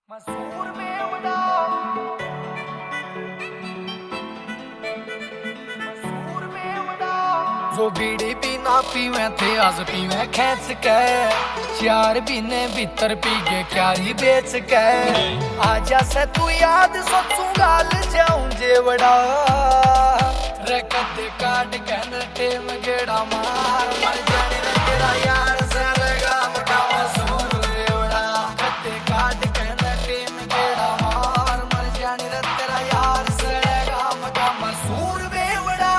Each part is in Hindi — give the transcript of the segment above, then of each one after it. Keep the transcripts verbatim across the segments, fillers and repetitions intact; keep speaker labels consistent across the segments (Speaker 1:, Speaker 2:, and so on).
Speaker 1: मसूर में उड़ा मसूर में उड़ा जो बीड़ी पीना पीवे थे आज पीवे खेच के चार पीने भीतर पी के क्या ही बेच के आजा से तू याद सोचूं गाल जाऊं जेवड़ा रे कदे काट के न टेम गेड़ा मार मर जाने रे तेरा यार से लगाम का मसूर में उड़ा कदे काट के न टेम गेड़ा मार मर जाने रे तेरा यार से लगाम का मसूर में उड़ा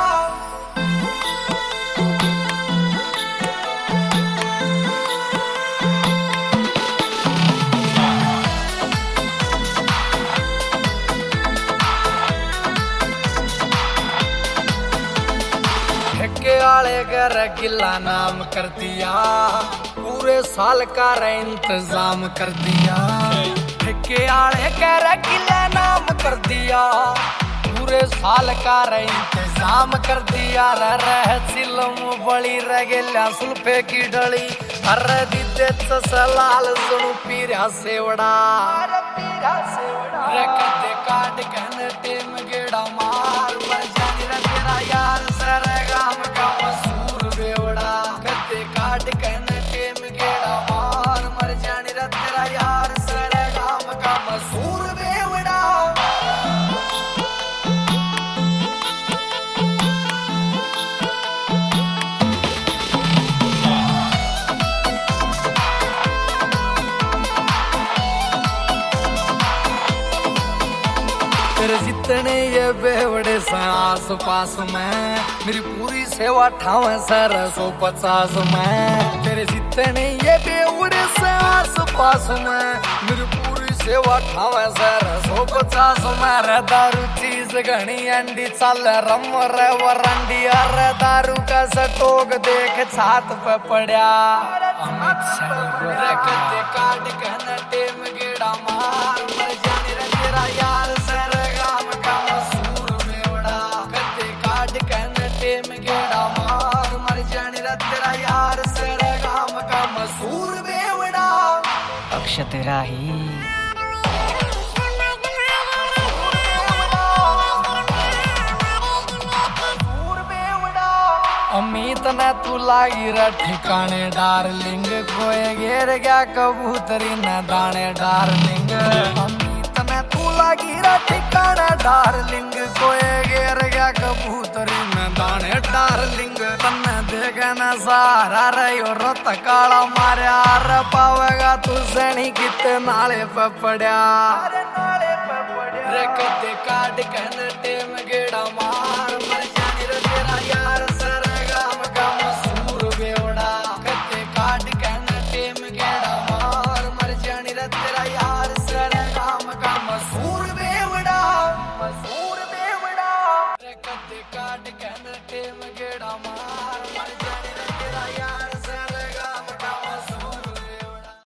Speaker 1: ठेके वाले घर गिला नाम कर दिया पूरे साल का रे इंतजाम कर दिया ठेके वाले घर गिला नाम कर दिया पूरे साल का रे इंतजाम कर दिया रे रह सिलम बड़ी रगेल्या सुल्फे की डली अरे दीदे सलाल सुनु पीरा सेवड़ा पीरा सेवड़ा रे कदे काट कन टेम गेड़ा मार मर जानी रे तेरा यार सरगाम का मसूर बेवड़ा कदे काट कन टेम गेड़ा मार मर जानी रे तेरा यार सरगाम का मसूर बेवड़ा तेरे जितने ये बेवड़े से आस पास में मेरी पूरी सेवा ठावे सर सौ पचास में तेरे जितने ये बेवड़े से आस पास में मेरी पूरी सेवा ठावे सर सौ पचास में रे दारू चीज घनी अंडी चल रम रे वरंडी अरे दारू का सटोक देख छात पे पड़ा रे कदे काट कन टेम गेड़ा मार मर जाने रे तेरा यार सर टेम गेड़ा मार मर जाने रे तेरा यार सरगाम का मसूर बेवड़ा
Speaker 2: अक्षत राही
Speaker 1: अमित ने तू लागी रे ठिकाने डार्लिंग कोई घेर गया कबूतरी न दाने डार्लिंग अमित ने तू लागी रे ठिकाने डार्लिंग कोई घेर गया कबूतरी न दाने डार्लिंग तन्ने देखे न सारा रे रोत काला मारा रे पावेगा तू सनी किते नाले पे पड़ा रे कदे काट कन टेम